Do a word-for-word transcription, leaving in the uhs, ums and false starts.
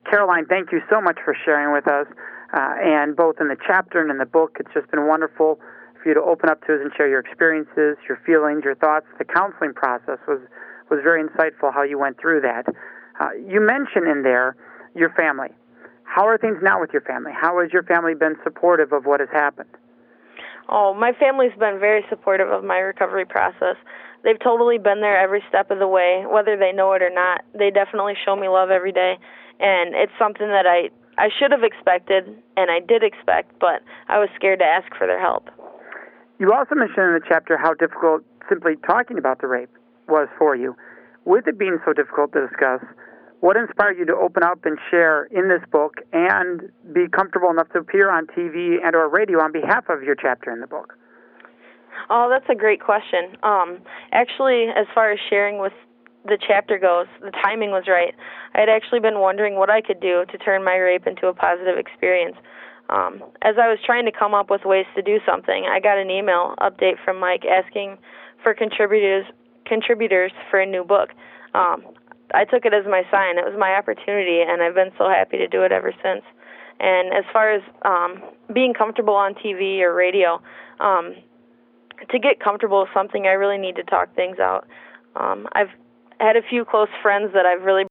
Caroline, thank you so much for sharing with us, uh, and both in the chapter and in the book. It's just been wonderful for you to open up to us and share your experiences, your feelings, your thoughts. The counseling process was, was very insightful, how you went through that. Uh, you mentioned in there your family. How are things now with your family? How has your family been supportive of what has happened? Oh, my family's been very supportive of my recovery process. They've totally been there every step of the way, whether they know it or not. They definitely show me love every day, and it's something that I, I should have expected, and I did expect, but I was scared to ask for their help. You also mentioned in the chapter how difficult simply talking about the rape was for you. With it being so difficult to discuss, what inspired you to open up and share in this book and be comfortable enough to appear on T V and or radio on behalf of your chapter in the book? Oh, that's a great question. Um, actually, as far as sharing with the chapter goes, the timing was right. I had actually been wondering what I could do to turn my rape into a positive experience. Um, as I was trying to come up with ways to do something, I got an email update from Mike asking for contributors contributors for a new book. Um, I took it as my sign. It was my opportunity, and I've been so happy to do it ever since. And as far as um, being comfortable on T V or radio, um, to get comfortable with something, I really need to talk things out. Um, I've had a few close friends that I've really